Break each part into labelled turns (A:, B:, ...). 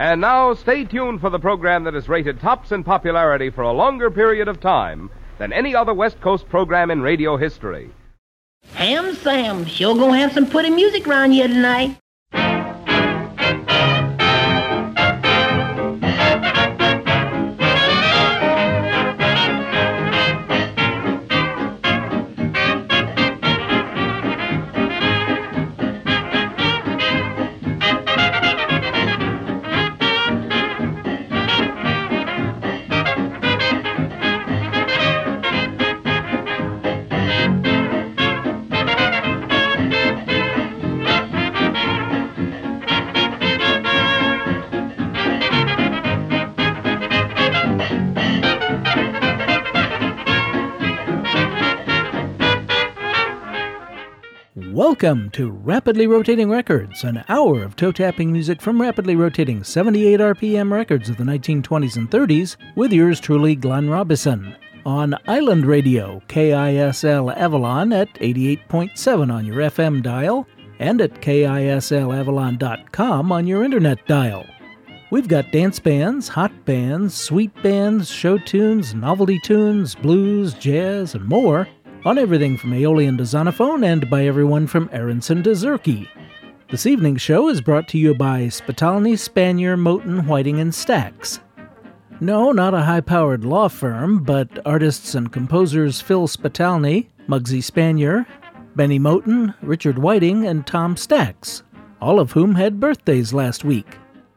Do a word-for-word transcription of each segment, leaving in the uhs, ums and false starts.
A: And now, stay tuned for the program that is rated tops in popularity for a longer period of time than any other West Coast program in radio history.
B: Ham Sam, sure gonna have some pretty music around here tonight.
C: Welcome to Rapidly Rotating Records, an hour of toe-tapping music from rapidly rotating seventy-eight R P M records of the nineteen twenties and thirties, with yours truly, Glenn Robison, on Island Radio, K I S L Avalon at eighty-eight point seven on your F M dial, and at K I S L Avalon dot com on your internet dial. We've got dance bands, hot bands, sweet bands, show tunes, novelty tunes, blues, jazz, and more, on everything from Aeolian to Zonophone and by everyone from Aronson to Zerke. This evening's show is brought to you by Spitalny, Spanier, Moten, Whiting, and Stax. No, not a high-powered law firm, but artists and composers Phil Spitalny, Muggsy Spanier, Benny Moten, Richard Whiting, and Tom Stax, all of whom had birthdays last week.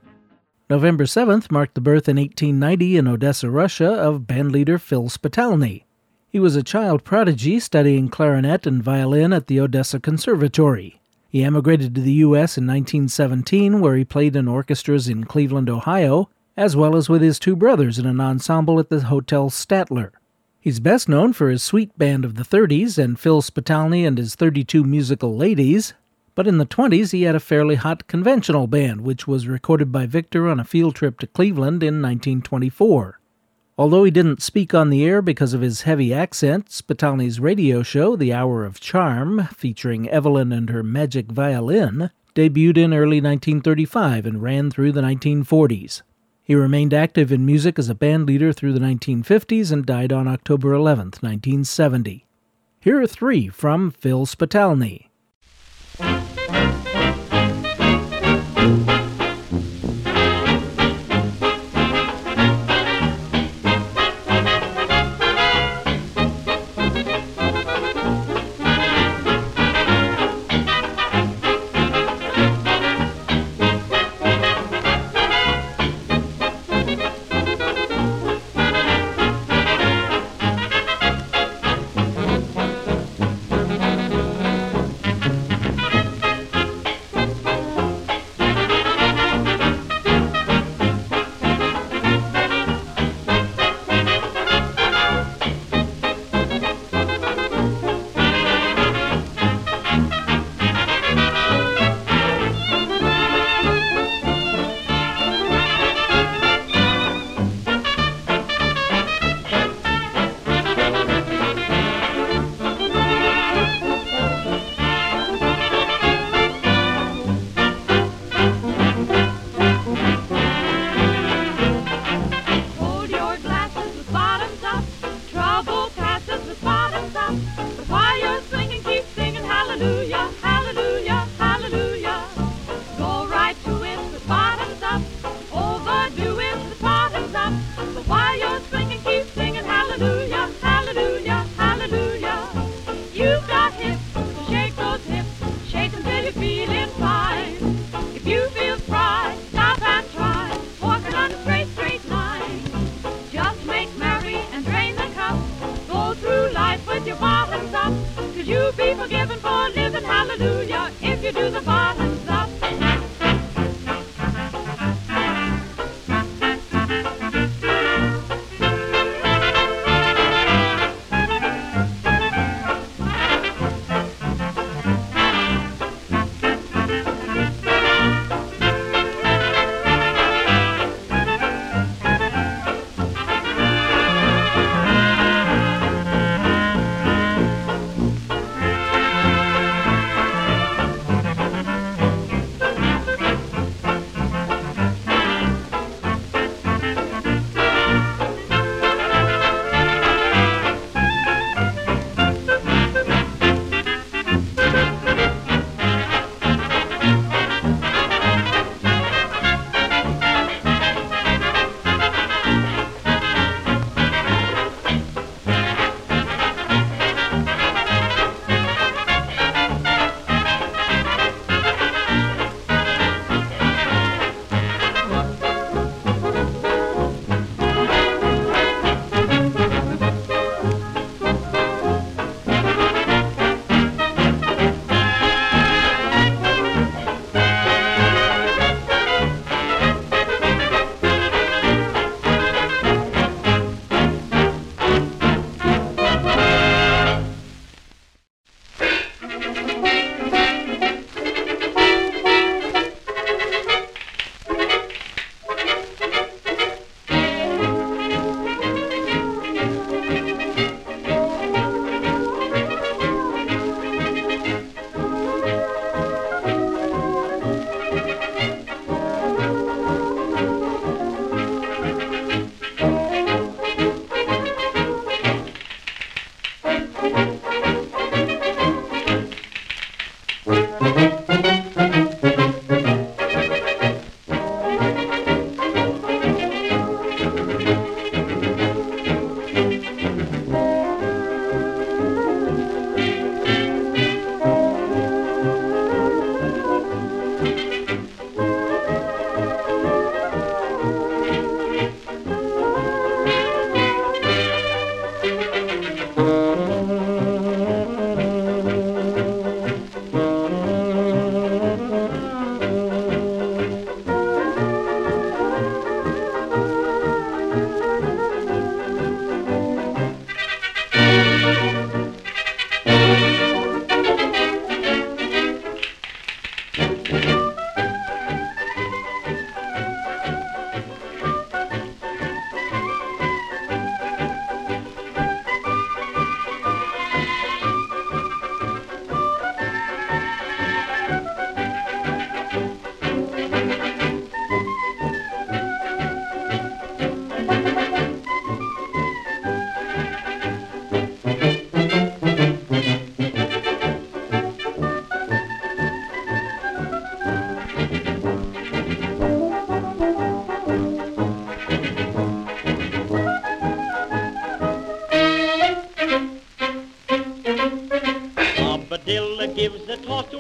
C: November seventh marked the birth in eighteen ninety in Odessa, Russia, of bandleader Phil Spitalny. He was a child prodigy studying clarinet and violin at the Odessa Conservatory. He emigrated to the U S in nineteen seventeen, where he played in orchestras in Cleveland, Ohio, as well as with his two brothers in an ensemble at the Hotel Statler. He's best known for his sweet band of the thirties and Phil Spitalny and his thirty-two musical ladies, but in the twenties he had a fairly hot conventional band, which was recorded by Victor on a field trip to Cleveland in nineteen twenty-four. Although he didn't speak on the air because of his heavy accent, Spitalny's radio show, The Hour of Charm, featuring Evelyn and her magic violin, debuted in early nineteen thirty-five and ran through the nineteen forties. He remained active in music as a band leader through the nineteen fifties and died on October eleventh, nineteen seventy. Here are three from Phil Spitalny.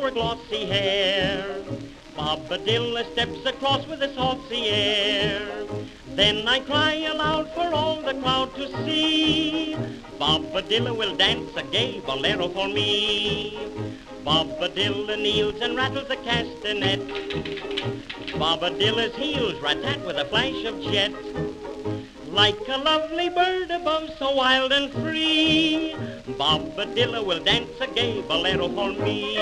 D: her glossy hair. Bobadilla steps across with a saucy air. Then I cry aloud for all the crowd to see. Bobadilla will dance a gay bolero for me. Bobadilla kneels and rattles the castanet. Bobadilla's heels rat-tat with a flash of jet. Like a lovely bird above, so wild and free, Bobadilla will dance a gay bolero for me.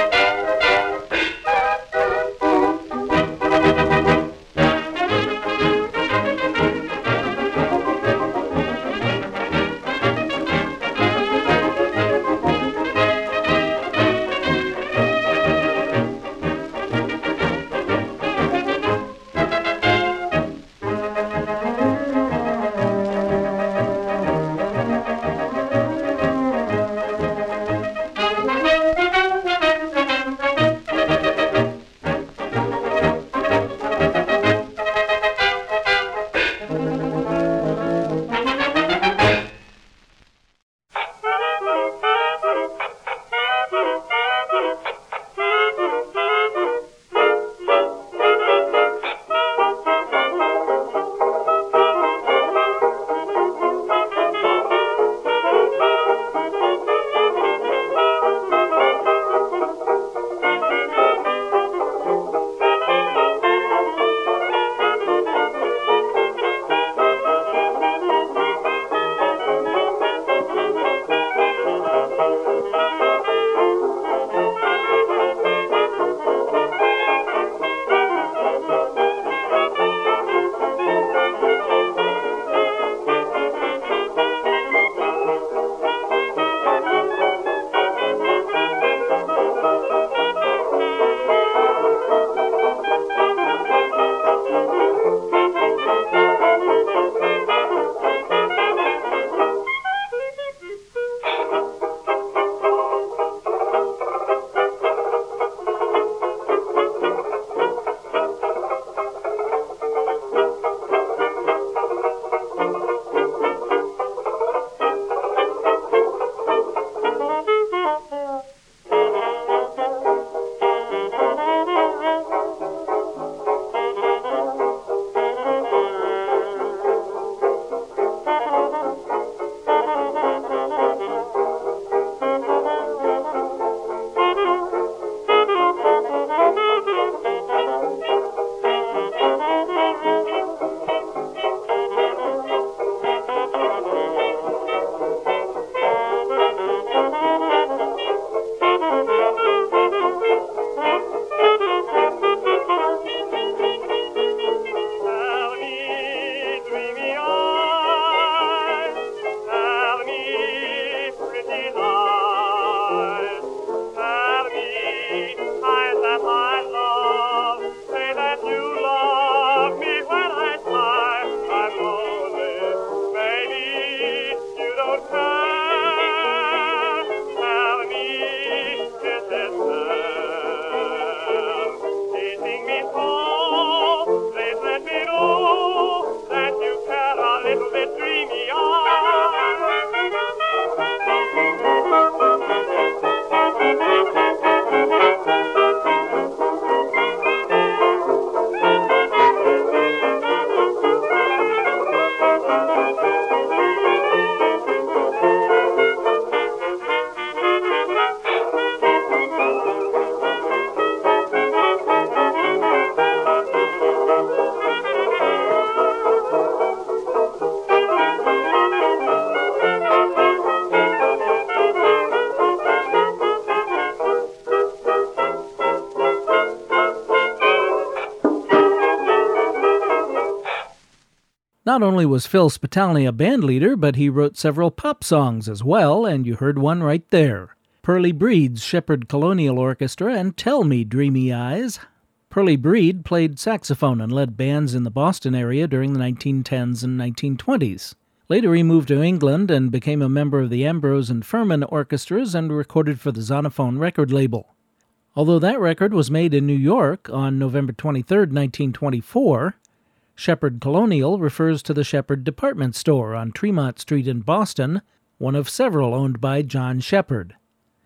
C: Not only was Phil Spitalny a band leader, but he wrote several pop songs as well, and you heard one right there. Pearlie Breed's Shepherd Colonial Orchestra and Tell Me, Dreamy Eyes. Pearlie Breed played saxophone and led bands in the Boston area during the nineteen tens and nineteen twenties. Later he moved to England and became a member of the Ambrose and Furman orchestras and recorded for the Zonophone record label. Although that record was made in New York on November twenty-third, nineteen twenty-four, Shepherd Colonial refers to the Shepherd department store on Tremont Street in Boston, one of several owned by John Shepherd.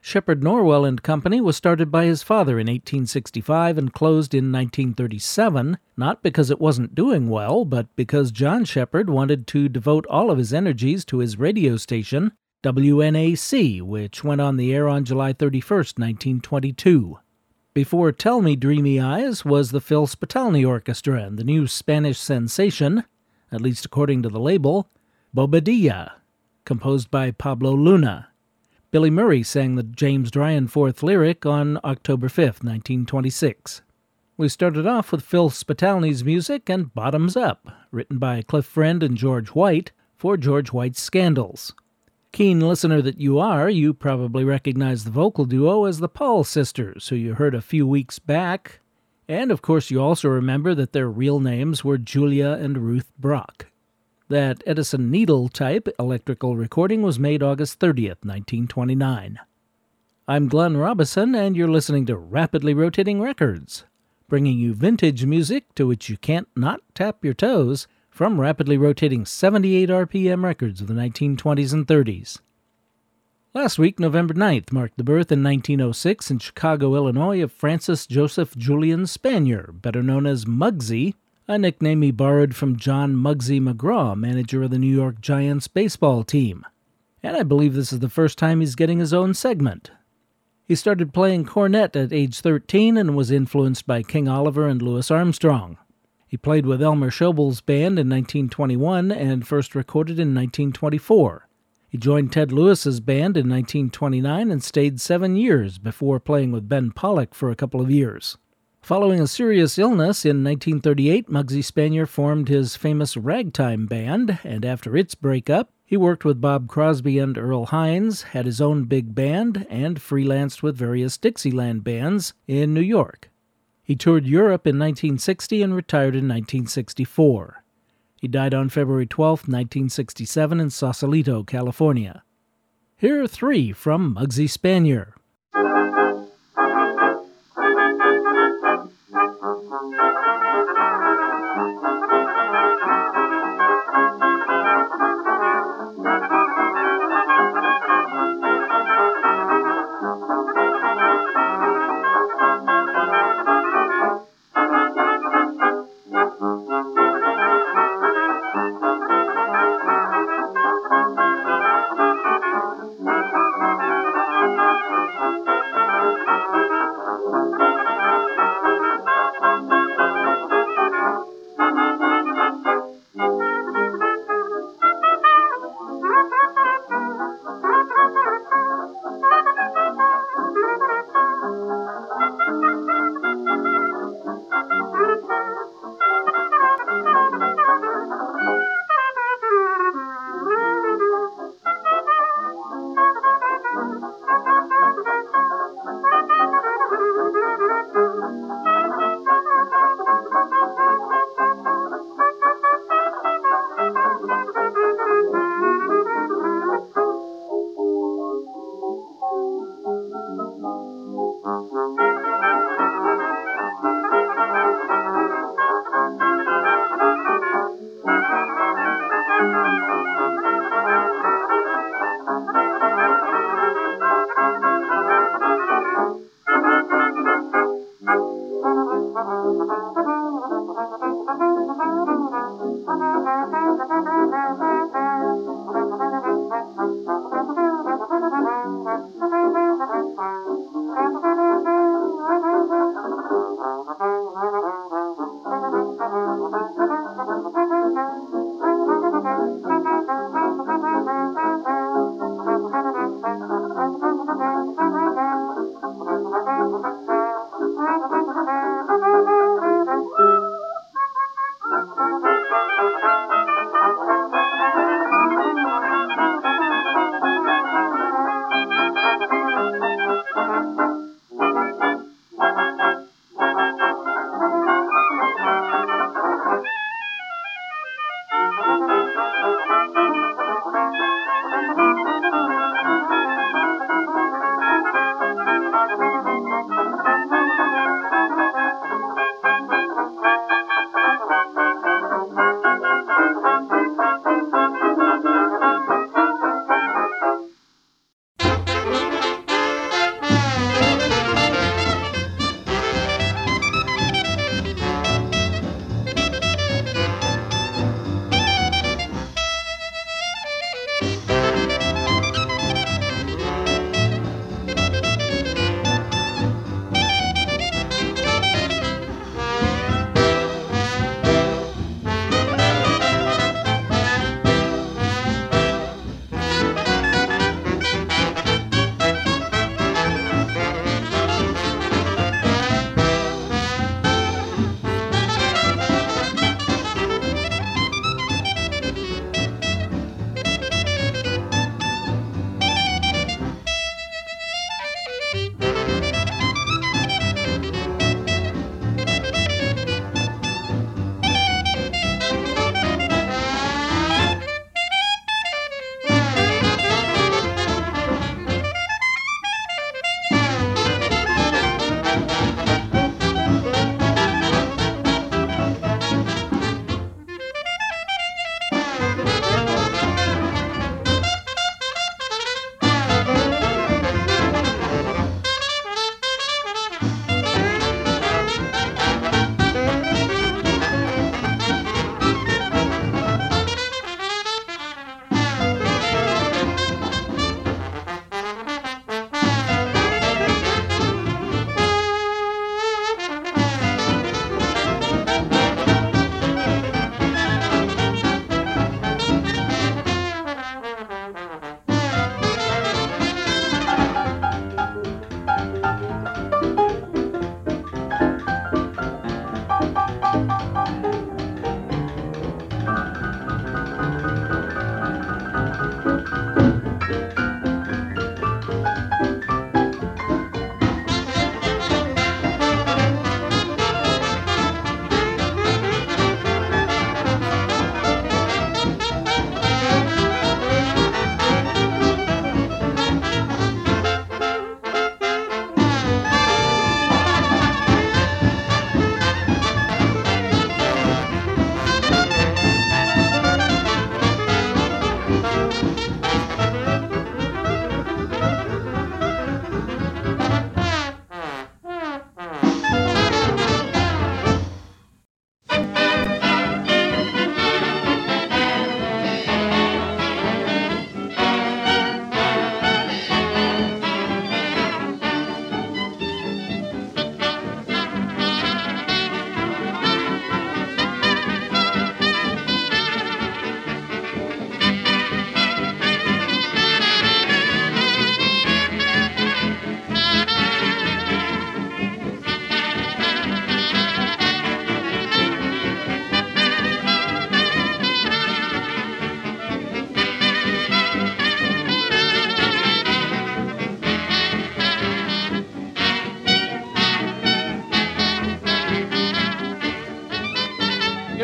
C: Shepard Norwell and Company was started by his father in eighteen sixty-five and closed in nineteen thirty-seven, not because it wasn't doing well, but because John Shepard wanted to devote all of his energies to his radio station, W N A C, which went on the air on July thirty-first, nineteen twenty-two. Before Tell Me Dreamy Eyes was the Phil Spitalny Orchestra and the new Spanish sensation, at least according to the label, Bobadilla, composed by Pablo Luna. Billy Murray sang the James Dryanforth lyric on October fifth, nineteen twenty-six. We started off with Phil Spitalny's music and Bottoms Up, written by Cliff Friend and George White for George White's Scandals. Keen listener that you are, you probably recognize the vocal duo as the Paul Sisters, who you heard a few weeks back. And of course you also remember that their real names were Julia and Ruth Brock. That Edison Needle-type electrical recording was made August thirtieth, nineteen twenty-nine. I'm Glenn Robison, and you're listening to Rapidly Rotating Records, bringing you vintage music to which you can't not tap your toes from rapidly rotating seventy-eight R P M records of the nineteen twenties and thirties. Last week, November ninth, marked the birth in nineteen oh six in Chicago, Illinois, of Francis Joseph Julian Spanier, better known as Muggsy, a nickname he borrowed from John Muggsy McGraw, manager of the New York Giants baseball team. And I believe this is the first time he's getting his own segment. He started playing cornet at age thirteen and was influenced by King Oliver and Louis Armstrong. He played with Elmer Schobel's band in nineteen twenty-one and first recorded in nineteen twenty-four. He joined Ted Lewis's band in nineteen twenty-nine and stayed seven years before playing with Ben Pollack for a couple of years. Following a serious illness in nineteen thirty-eight, Muggsy Spanier formed his famous Ragtime Band, and after its breakup, he worked with Bob Crosby and Earl Hines, had his own big band, and freelanced with various Dixieland bands in New York. He toured Europe in nineteen sixty and retired in nineteen sixty-four. He died on February twelfth, nineteen sixty-seven in Sausalito, California. Here are three from Muggsy Spanier.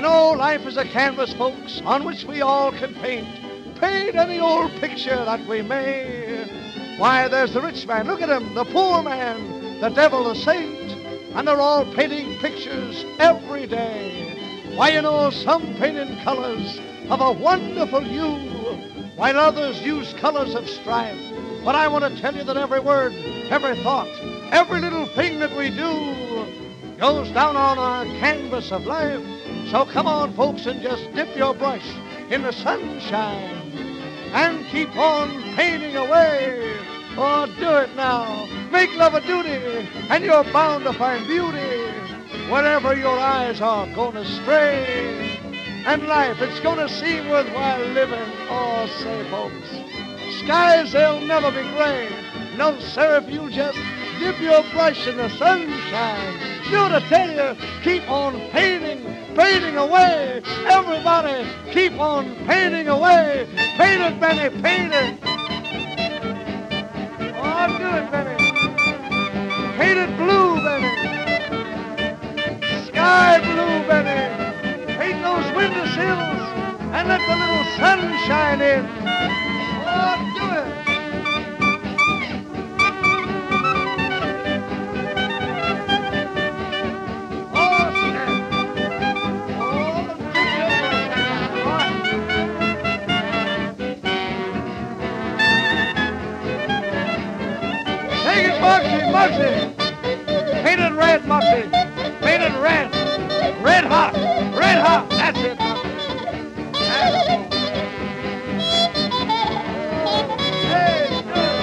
E: know, life is a canvas, folks, on which we all can paint. Paint any old picture that we may. Why, there's the rich man, look at him, the poor man, the devil, the saint, and they're all painting pictures every day. Why, you know, some paint in colors of a wonderful hue, while others use colors of strife. But I want to tell you that every word, every thought, every little thing that we do goes down on our canvas of life. So come on, folks, and just dip your brush in the sunshine and keep on painting away. Oh, do it now. Make love a duty, and you're bound to find beauty wherever your eyes are gonna stray. And life, it's gonna seem worthwhile living. Oh, say, folks, skies, they'll never be gray. No, sir, if you just dip your brush in the sunshine. Do to tell you, keep on painting, painting away. Everybody, keep on painting away. Paint it, Benny, paint it. Oh, do it, Benny. Paint it blue, Benny. Sky blue, Benny. Paint those windowsills and let the little sunshine in. Oh, do it. Moxie, Moxie! Paint it red, Moxie! Paint it red! Red hot! Red hot! That's it, Moxie! That's it. Hey,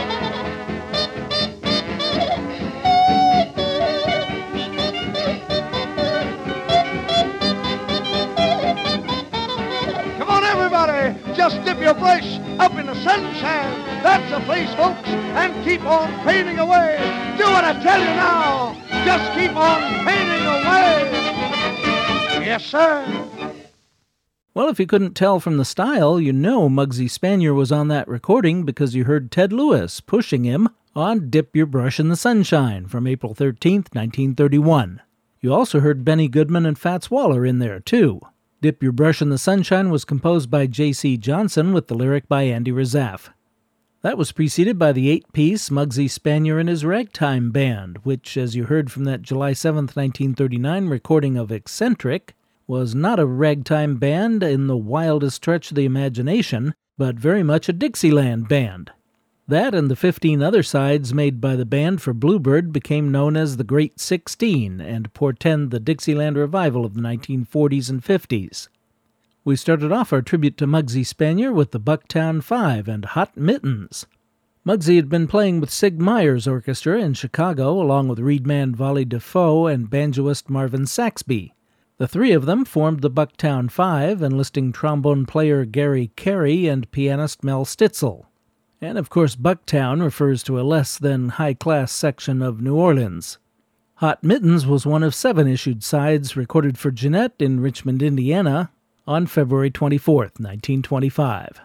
E: come on, everybody! Just dip your brush up in the sunshine. That's the place, folks, and keep on painting away. Do what I tell you now. Just keep on painting away. Yes, sir.
C: Well, if you couldn't tell from the style, you know Muggsy Spanier was on that recording because you heard Ted Lewis pushing him on Dip Your Brush in the Sunshine from April thirteenth, nineteen thirty-one. You also heard Benny Goodman and Fats Waller in there, too. Dip Your Brush in the Sunshine was composed by J C Johnson with the lyric by Andy Razaf. That was preceded by the eight-piece Muggsy Spanier and his Ragtime Band, which, as you heard from that July seventh, nineteen thirty-nine recording of Eccentric, was not a ragtime band in the wildest stretch of the imagination, but very much a Dixieland band. That and the fifteen other sides made by the band for Bluebird became known as the Great Sixteen and portend the Dixieland revival of the nineteen forties and fifties. We started off our tribute to Muggsy Spanier with the Bucktown Five and Hot Mittens. Muggsy had been playing with Sig Meyer's orchestra in Chicago, along with reedman Volley Defoe and banjoist Marvin Saxby. The three of them formed the Bucktown Five, enlisting trombone player Gary Carey and pianist Mel Stitzel. And of course, Bucktown refers to a less than high-class section of New Orleans. Hot Mittens was one of seven issued sides recorded for Jeanette in Richmond, Indiana, on February twenty-fourth, nineteen twenty-five.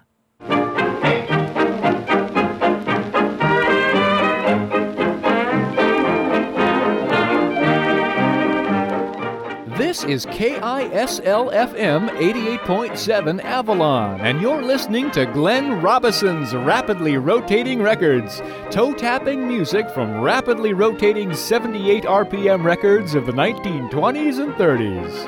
F: This is K I S L F M eighty-eight point seven Avalon, and you're listening to Glenn Robison's Rapidly Rotating Records, toe-tapping music from rapidly rotating seventy-eight R P M records of the nineteen twenties and thirties.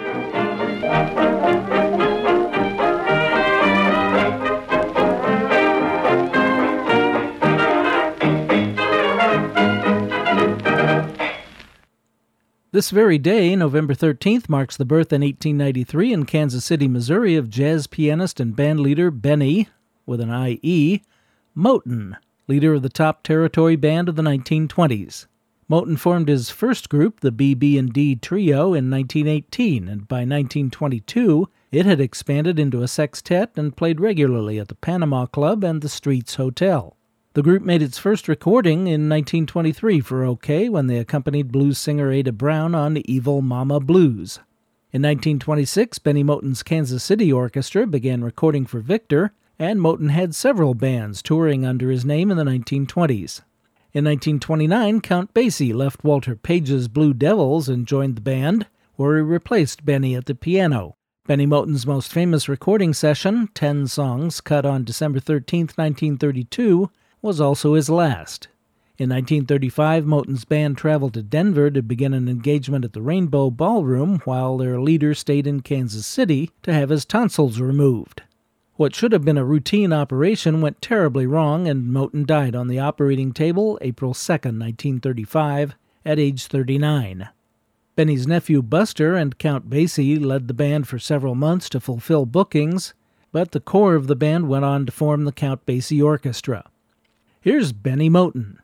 C: This very day, November thirteenth, marks the birth in eighteen ninety-three in Kansas City, Missouri, of jazz pianist and bandleader Benny, with an I E, Moten, leader of the Top Territory Band of the nineteen twenties. Moten formed his first group, the B B and D Trio, in nineteen eighteen, and by nineteen twenty-two, it had expanded into a sextet and played regularly at the Panama Club and the Streets Hotel. The group made its first recording in nineteen twenty-three for OK when they accompanied blues singer Ada Brown on Evil Mama Blues. In nineteen twenty-six, Benny Moten's Kansas City Orchestra began recording for Victor, and Moten had several bands touring under his name in the nineteen twenties. In nineteen twenty-nine, Count Basie left Walter Page's Blue Devils and joined the band, where he replaced Benny at the piano. Benny Moten's most famous recording session, Ten Songs, cut on December thirteenth, nineteen thirty-two, was also his last. In nineteen thirty-five, Moten's band traveled to Denver to begin an engagement at the Rainbow Ballroom while their leader stayed in Kansas City to have his tonsils removed. What should have been a routine operation went terribly wrong, and Moten died on the operating table April second, nineteen thirty-five, at age thirty-nine. Benny's nephew Buster and Count Basie led the band for several months to fulfill bookings, but the core of the band went on to form the Count Basie Orchestra. Here's Benny Moten.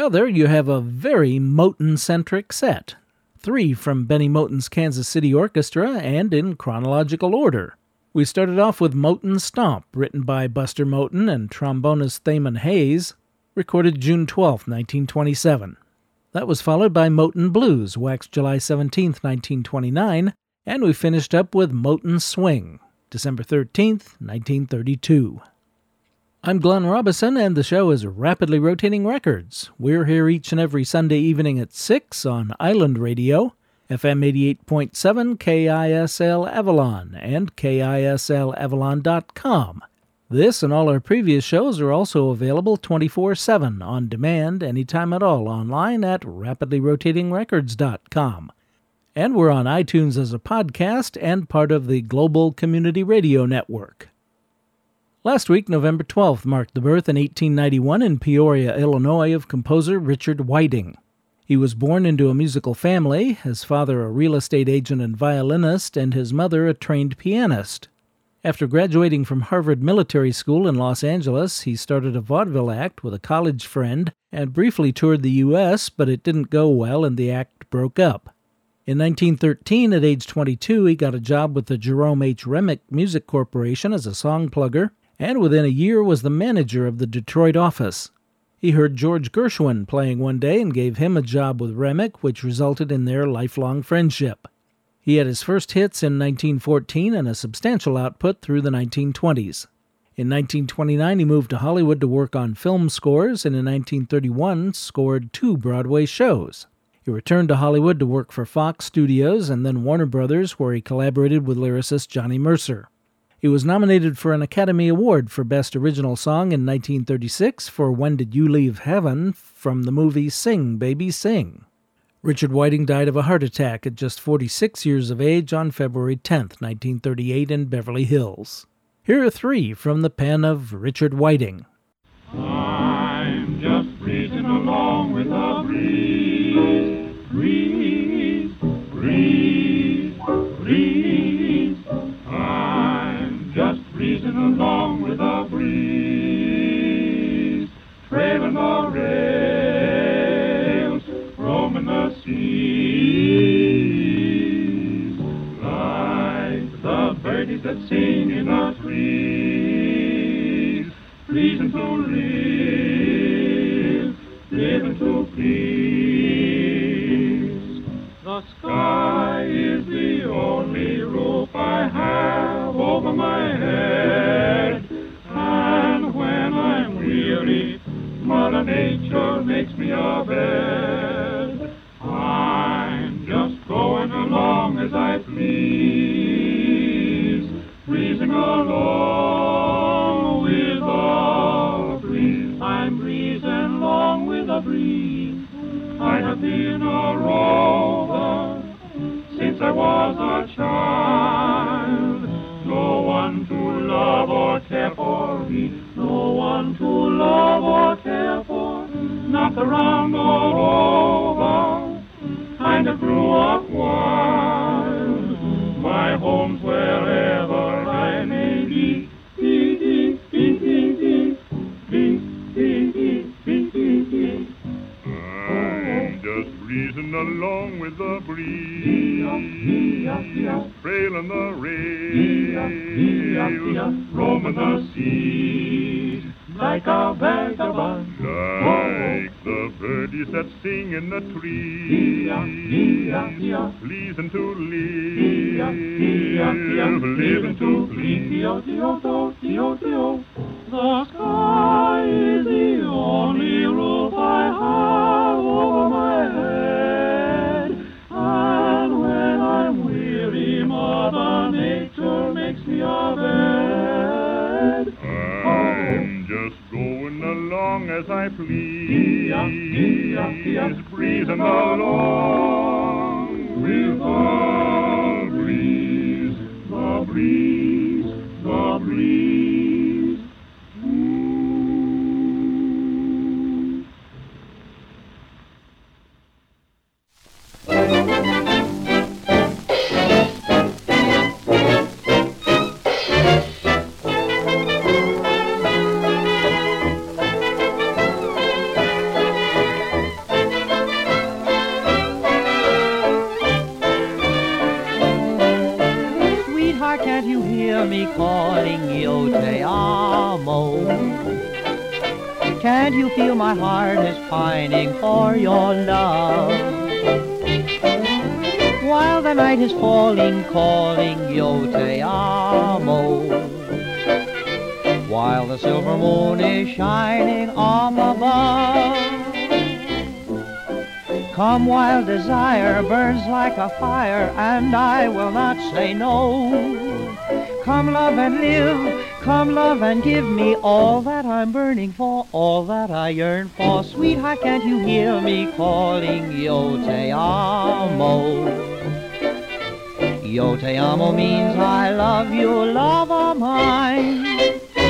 C: Well, there you have a very Moten-centric set. Three from Benny Moten's Kansas City Orchestra, and in chronological order. We started off with Moten Stomp, written by Buster Moten and trombonist Thamon Hayes, recorded June twelfth, nineteen twenty-seven. That was followed by Moten Blues, waxed July seventeenth, nineteen twenty-nine, and we finished up with Moten Swing, December thirteenth, nineteen thirty-two. I'm Glenn Robison, and the show is Rapidly Rotating Records. We're here each and every Sunday evening at six on Island Radio, F M eighty-eight point seven K I S L Avalon, and K I S L Avalon dot com. This and all our previous shows are also available twenty-four seven on demand anytime at all online at rapidly rotating records dot com. And we're on iTunes as a podcast and part of the Global Community Radio Network. Last week, November twelfth, marked the birth in eighteen ninety-one in Peoria, Illinois, of composer Richard Whiting. He was born into a musical family, his father a real estate agent and violinist, and his mother a trained pianist. After graduating from Harvard Military School in Los Angeles, he started a vaudeville act with a college friend and briefly toured the U S, but it didn't go well and the act broke up. In nineteen thirteen, at age twenty-two, he got a job with the Jerome H. Remick Music Corporation as a song plugger, and within a year was the manager of the Detroit office. He heard George Gershwin playing one day and gave him a job with Remick, which resulted in their lifelong friendship. He had his first hits in nineteen fourteen and a substantial output through the nineteen twenties. In nineteen twenty-nine, he moved to Hollywood to work on film scores, and in nineteen thirty-one scored two Broadway shows. He returned to Hollywood to work for Fox Studios and then Warner Brothers, where he collaborated with lyricist Johnny Mercer. He was nominated for an Academy Award for Best Original Song in nineteen thirty-six for When Did You Leave Heaven from the movie Sing, Baby, Sing. Richard Whiting died of a heart attack at just forty-six years of age on February tenth, nineteen thirty-eight in Beverly Hills. Here are three from the pen of Richard Whiting.
G: I'm just breezing along with a breeze, breeze, breeze, breeze. I'm just breezing along with a breeze, trailing the rails, roaming the seas, like the birdies that sing in the trees, reason to live, living to please. The sky is the only roof I have over my head, and when I'm weary, Mother Nature makes me a bed. I'm just going along as I please, breezing along with a breeze. I'm breezing along with a breeze. I have been a rover since I was a child. No one to love or care for me, no one to love or care for, not around or over. Kind of grew up wild. My home's wherever I may be. Dee, dee, dee, dee, dee. Dee, dee, dee, dee, dee, dee.
H: I'm just breezing along with the breeze, trailing the rails,
G: roaming the seas, like a vagabond,
H: like the birdies that sing in the trees, pleasing to live, living to please.
G: The sky is the only roof I have over my head, and when I'm weary, Mother Nature makes me a bed.
H: I'm just going along as I please, breezing along with the breeze, the breeze, the breeze.
I: Sweetheart, can't you hear me calling Yo te amo? Can't you feel my heart is pining for your love? While the night is falling, calling Yo te amo. While the silver moon is shining up above. Come while desire burns like a fire, and I will not say no. Come love and live, come love and give me all that I'm burning for, all that I yearn for. Sweetheart, can't you hear me calling Yo te amo? Yo te amo means I love you, love of mine.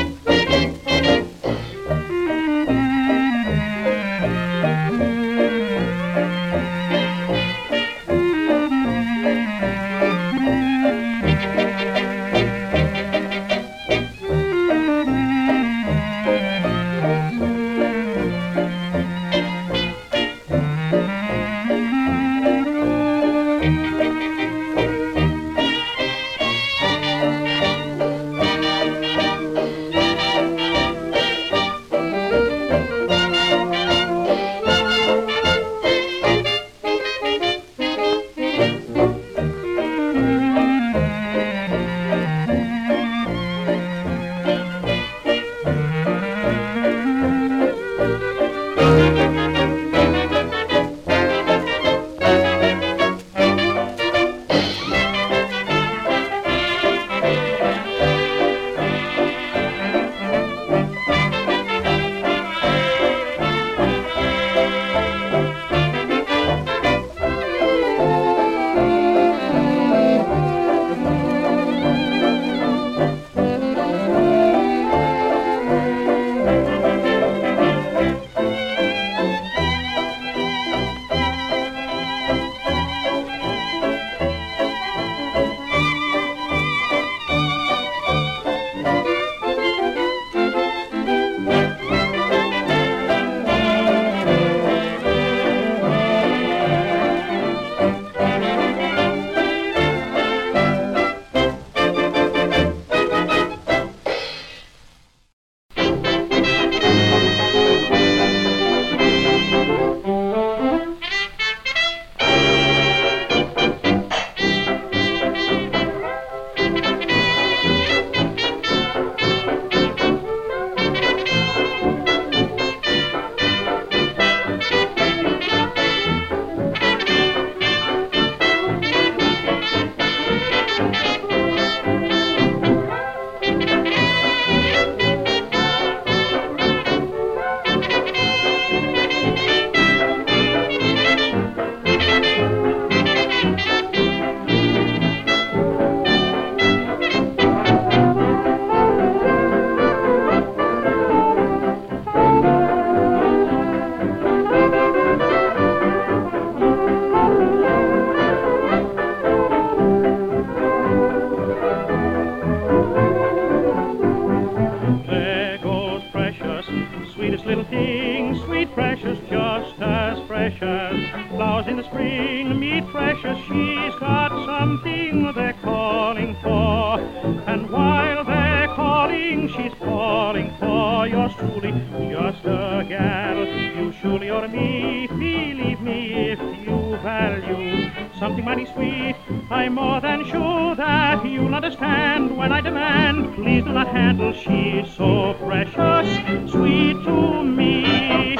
G: Flowers in the spring meet precious. She's got something they're calling for. And while they're calling, she's calling for yours truly, just a gal. You surely ought to meet, believe me, if you value something mighty sweet. I'm more than sure that you'll understand when I demand, please do not handle. She's so precious, sweet to me.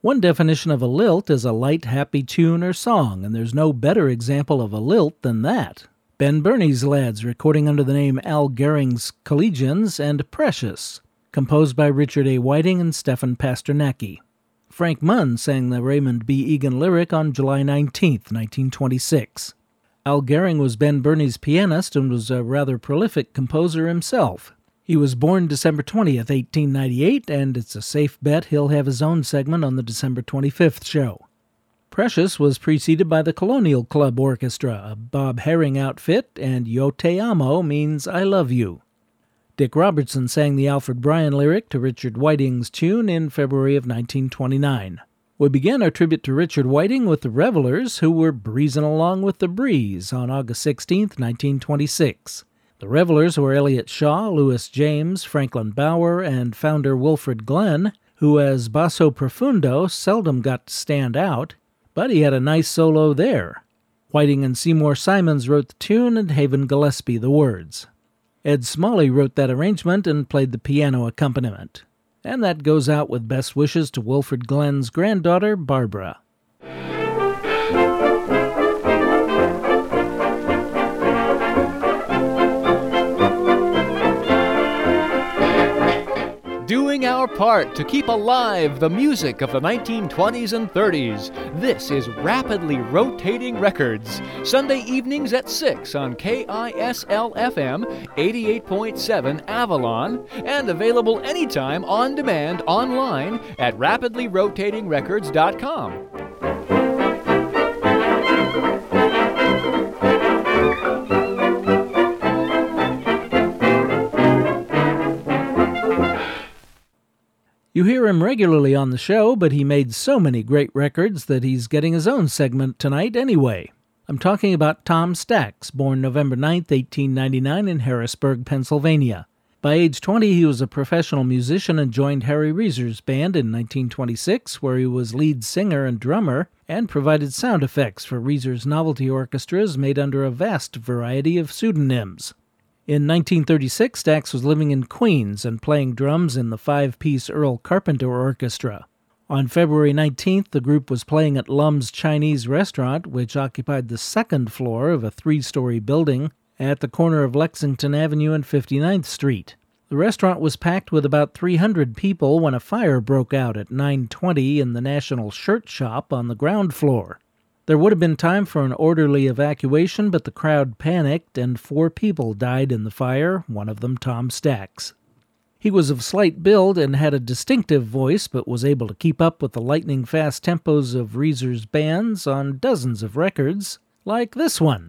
C: One definition of a lilt is a light, happy tune or song, and there's no better example of a lilt than that. Ben Burney's Lads, recording under the name Al Gehring's Collegians, and Precious, composed by Richard A. Whiting and Stefan Pasternacki. Frank Munn sang the Raymond B. Egan lyric on July nineteenth, nineteen twenty-six. Al Gehring was Ben Burney's pianist and was a rather prolific composer himself. He was born December twentieth, eighteen ninety-eight, and it's a safe bet he'll have his own segment on the December twenty-fifth show. Precious was preceded by the Colonial Club Orchestra, a Bob Herring outfit, and Yo Te Amo means I love you. Dick Robertson sang the Alfred Bryan lyric to Richard Whiting's tune in February of nineteen twenty-nine. We began our tribute to Richard Whiting with the Revelers, who were breezing along with the breeze on August sixteenth, nineteen twenty-six. The Revelers were Elliott Shaw, Louis James, Franklin Bauer, and founder Wilfred Glenn, who as basso profundo seldom got to stand out, but he had a nice solo there. Whiting and Seymour Simons wrote the tune and Haven Gillespie the words. Ed Smalley wrote that arrangement and played the piano accompaniment. And that goes out with best wishes to Wilfred Glenn's granddaughter, Barbara.
F: Doing our part to keep alive the music of the nineteen twenties and thirties. This is Rapidly Rotating Records, Sunday evenings at six on K I S L F M eighty-eight point seven Avalon, and available anytime on demand online at rapidly rotating records dot com.
C: You hear him regularly on the show, but he made so many great records that he's getting his own segment tonight anyway. I'm talking about Tom Stax, born November ninth, eighteen ninety-nine in Harrisburg, Pennsylvania. By age twenty, he was a professional musician and joined Harry Reser's band in nineteen twenty-six, where he was lead singer and drummer, and provided sound effects for Reser's novelty orchestras made under a vast variety of pseudonyms. In nineteen thirty-six, Stax was living in Queens and playing drums in the five-piece Earl Carpenter Orchestra. On February nineteenth, the group was playing at Lum's Chinese Restaurant, which occupied the second floor of a three-story building at the corner of Lexington Avenue and fifty-ninth Street. The restaurant was packed with about three hundred people when a fire broke out at nine twenty in the National Shirt Shop on the ground floor. There would have been time for an orderly evacuation, but the crowd panicked and four people died in the fire, one of them Tom Stax. He was of slight build and had a distinctive voice, but was able to keep up with the lightning-fast tempos of Reser's bands on dozens of records, like this one.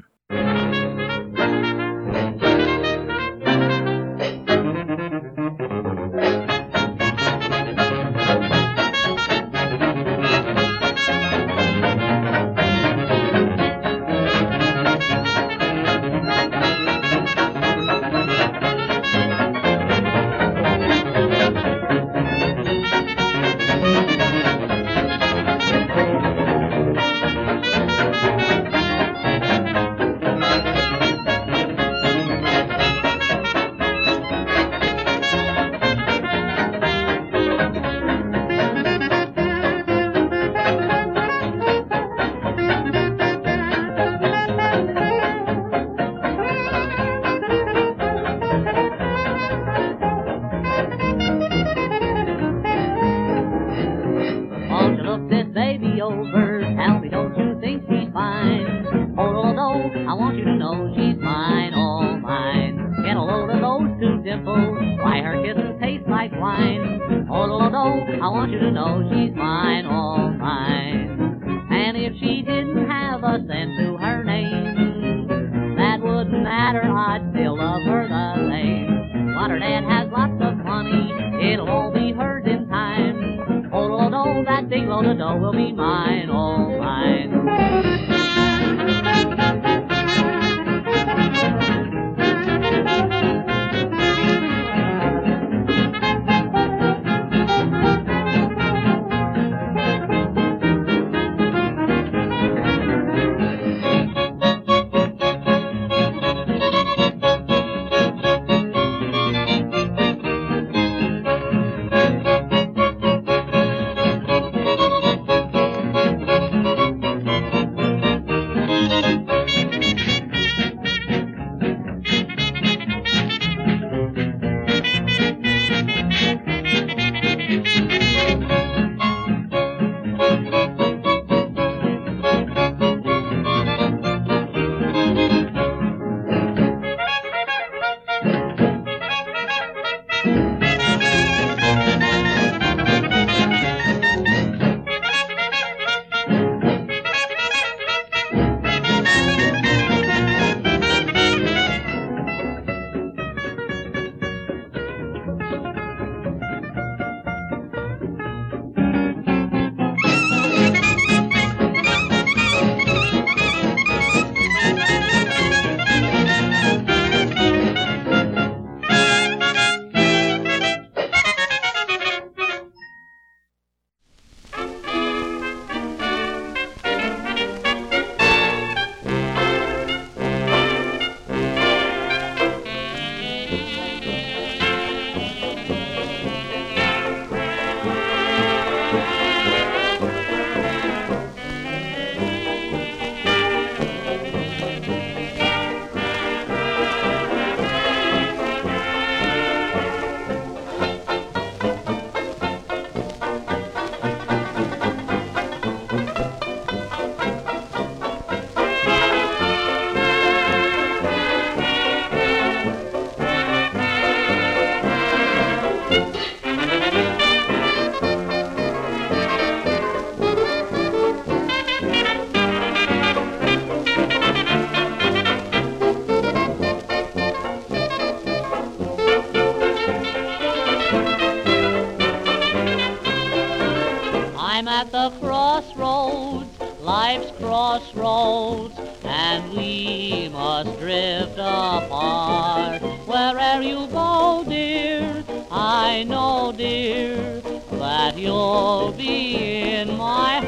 J: at the crossroads, life's crossroads, and we must drift apart. Wherever you go, dear, I know, dear, that you'll be in my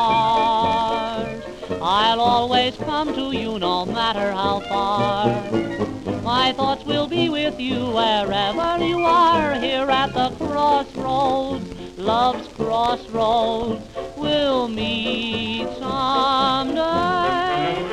J: heart. I'll always come to you no matter how far. My thoughts will be with you wherever you are. Here at the crossroads, love's crossroads, we'll meet someday.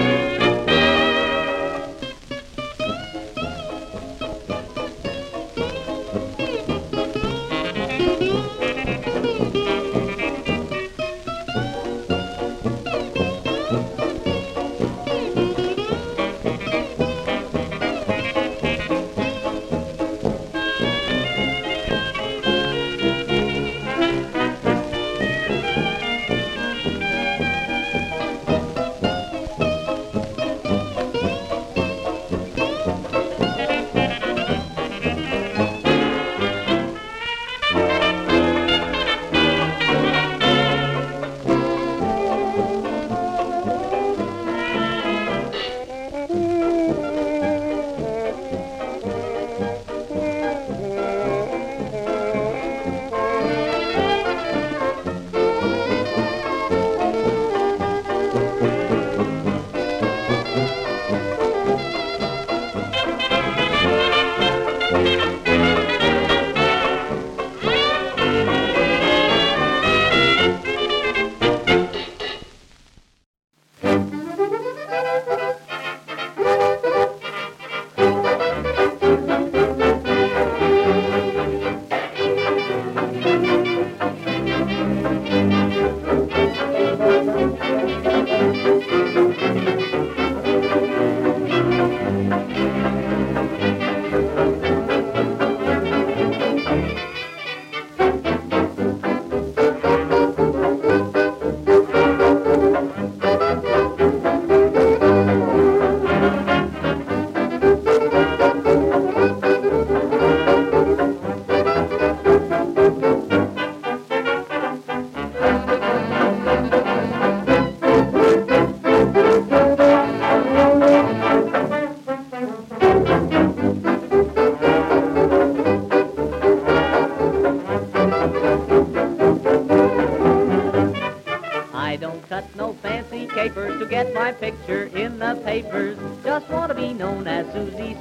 J: Picture in the papers, just want to be known as Susie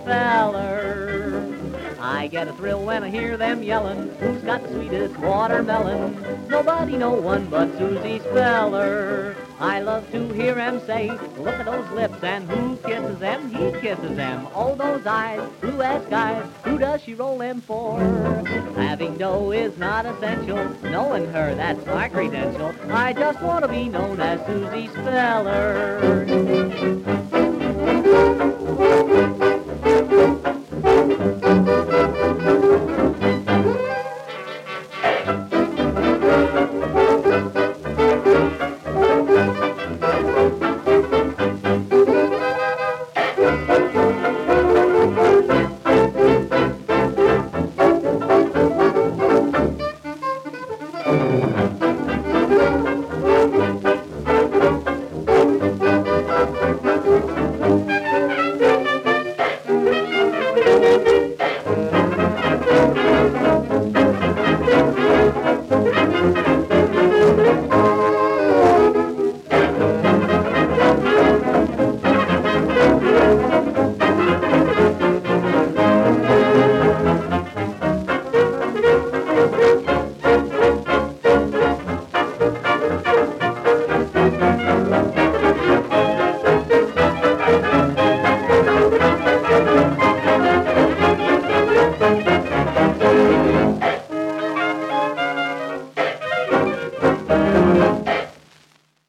J: Speller. I get a thrill when I hear them yelling, who's got the sweetest watermelon? Nobody, no one but Susie Speller. I love to hear him say, look at those lips, and who kisses them? He kisses them. Oh, those eyes, blue as skies, who does she roll them for? Having dough is not essential, knowing her, that's my credential. I just want to be known as Susie Speller.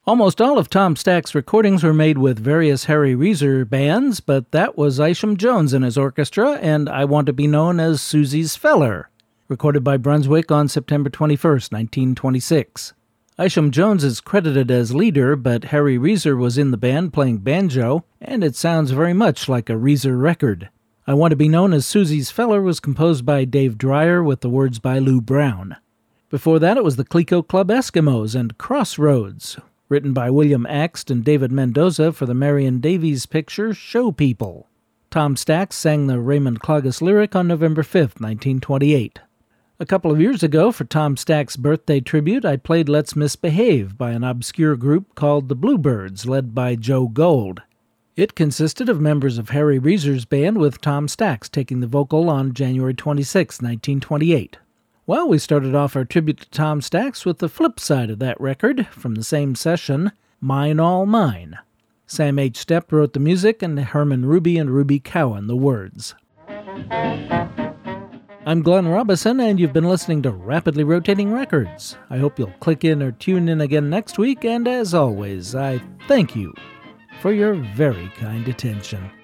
C: Almost all of Tom Stack's recordings were made with various Harry Reeser bands, but that was Isham Jones and his orchestra, and I Want to Be Known as Susie's Feller, recorded by Brunswick on September twenty-first, nineteen twenty-six. Isham Jones is credited as leader, but Harry Reeser was in the band playing banjo, and it sounds very much like a Reeser record. I Want to Be Known as Susie's Feller was composed by Dave Dreyer with the words by Lou Brown. Before that, it was the Clico Club Eskimos and Crossroads, written by William Axt and David Mendoza for the Marion Davies picture Show People. Tom Stack sang the Raymond Cloggis lyric on November fifth, nineteen twenty-eight. A couple of years ago, for Tom Stack's birthday tribute, I played Let's Misbehave by an obscure group called the Bluebirds, led by Joe Gold. It consisted of members of Harry Reeser's band, with Tom Stack's taking the vocal on January twenty-sixth, nineteen twenty-eight. Well, we started off our tribute to Tom Stack's with the flip side of that record, from the same session, Mine All Mine. Sam H. Stepp wrote the music, and Herman Ruby and Ruby Cowan the words. I'm Glenn Robison, and you've been listening to Rapidly Rotating Records. I hope you'll click in or tune in again next week, and as always, I thank you for your very kind attention.